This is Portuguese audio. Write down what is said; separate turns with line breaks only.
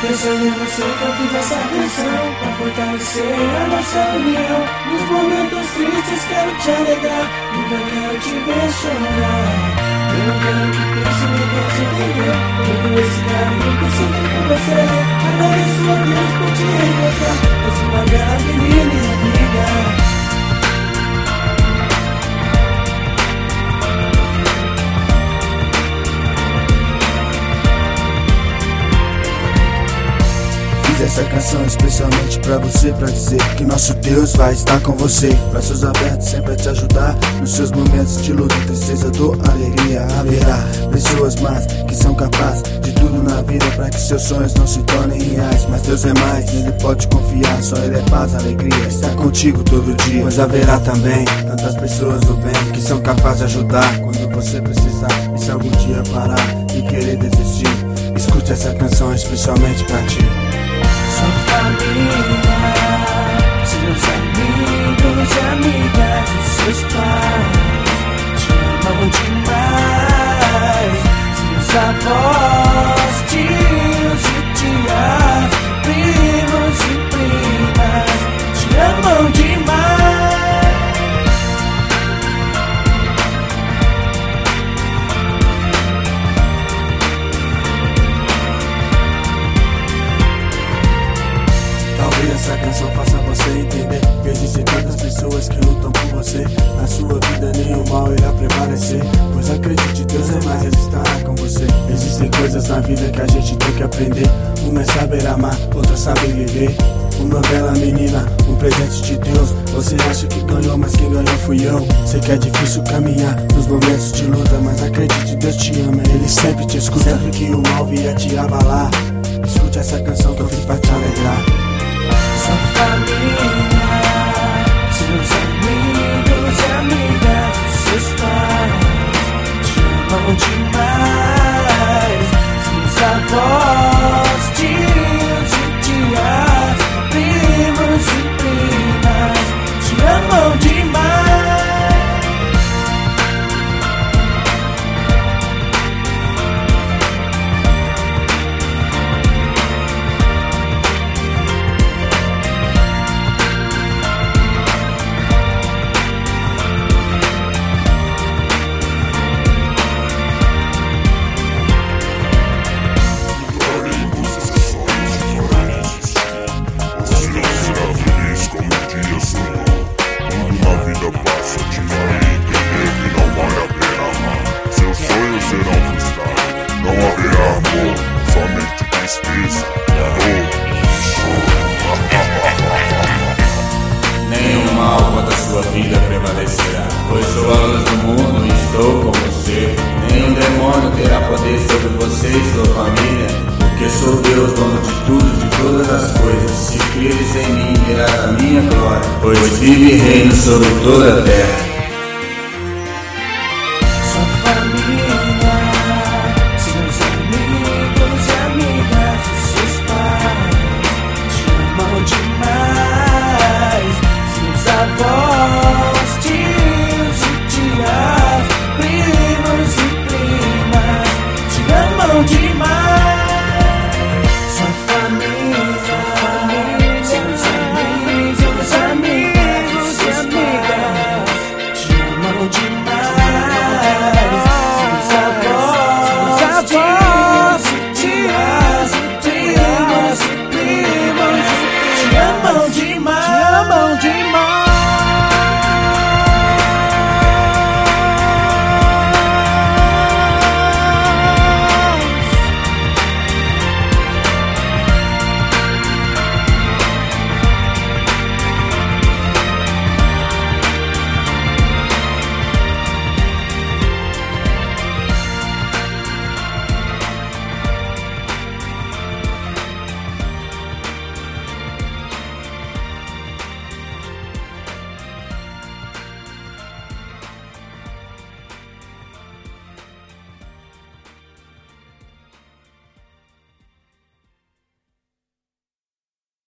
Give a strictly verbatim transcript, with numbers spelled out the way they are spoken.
pensando em você que eu fiz essa canção, pra fortalecer a nossa união. Nos momentos tristes quero te alegrar, nunca quero te ver chorar. Eu não quero que pense me deixe entender todo esse carinho que eu sinto por você. Agradeço a Deus por te encontrar, és uma bela menina e amiga.
Essa canção especialmente pra você, pra dizer que nosso Deus vai estar com você. Braços abertos sempre a te ajudar nos seus momentos de luta, tristeza, dor, alegria. Haverá pessoas más que são capazes de tudo na vida pra que seus sonhos não se tornem reais. Mas Deus é mais, nele pode confiar, só Ele é paz, alegria, está contigo todo dia. Mas haverá também tantas pessoas do bem que são capazes de ajudar quando você precisar. E se algum dia parar e querer desistir, escute essa canção especialmente pra ti.
Sua família, seus amigos e amigas e seus pais te amam demais. Seus avós, tios e tias, primos e primas te amam demais.
Essa canção faça você entender que existem tantas pessoas que lutam por você. Na sua vida nenhum mal irá prevalecer, pois acredite, Deus é mais, Ele estará com você. Existem coisas na vida que a gente tem que aprender. Uma é saber amar, outra saber viver. Uma bela menina, um presente de Deus. Você acha que ganhou, mas quem ganhou fui eu. Sei que é difícil caminhar nos momentos de luta, mas acredite, Deus te ama, Ele sempre te escuta. Sempre que o mal vier te abalar, escute essa canção que eu fiz pra te alegrar.
Sua família, seus amigos e amigas e seus pais te amam demais. Seus avós, tios e tias, primos e primas te amam demais.
Não haverá amor, somente tristeza, dor e choro.
Nenhum mal contra a sua vida prevalecerá, pois sou a luz do mundo e estou com você. Nenhum demônio terá poder sobre você e sua família, porque sou Deus, dono de tudo, de todas as coisas. Se creres em mim, verás a minha glória, pois vive e reino sobre toda a terra.